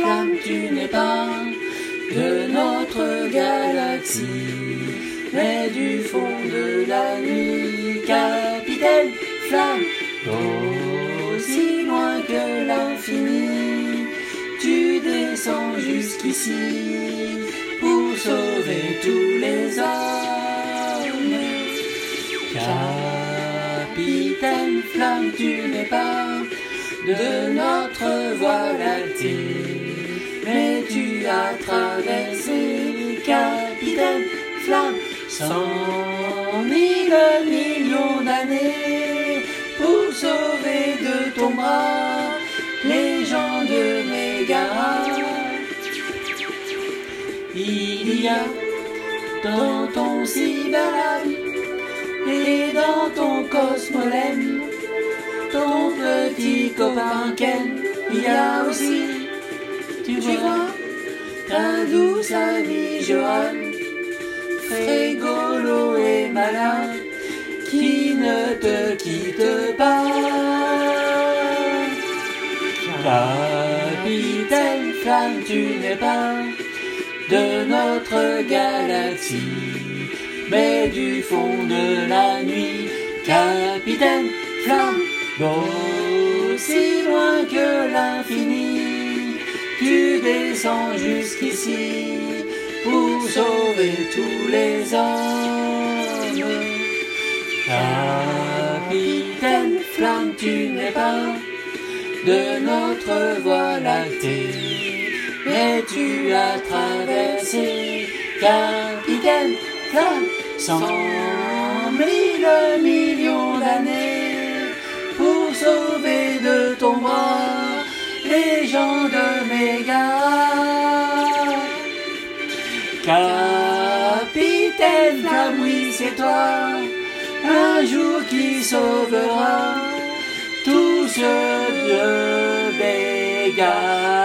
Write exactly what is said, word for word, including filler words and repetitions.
Flamme, tu n'es pas de notre galaxie, mais du fond de la nuit. Capitaine Flamme, aussi loin que l'infini, tu descends jusqu'ici pour sauver tous les hommes. Capitaine Flamme, tu n'es pas de notre voie lactée, mais tu as traversé, Capitaine Flamme, cent mille millions d'années pour sauver de ton bras les gens de Mégara. Il y a dans ton cyberlab et dans ton cosmolème ton petit copain Ken. Il y a aussi, tu vois, ta douce amie Johan, frégolo et malin, qui ne te quitte pas. Capitaine Flamme, tu n'es pas de notre galaxie, mais du fond de la nuit. Capitaine Flamme, aussi loin que l'infini, tu descends jusqu'ici pour sauver tous les hommes. Capitaine Flamme, tu n'es pas de notre voie lactée, mais tu as traversé, Capitaine Flamme, cent mille millions d'années pour sauver de ton bras les gens de Mégara. Capitaine Flamme, oui c'est toi, un jour qui sauvera tous ceux de Mégara.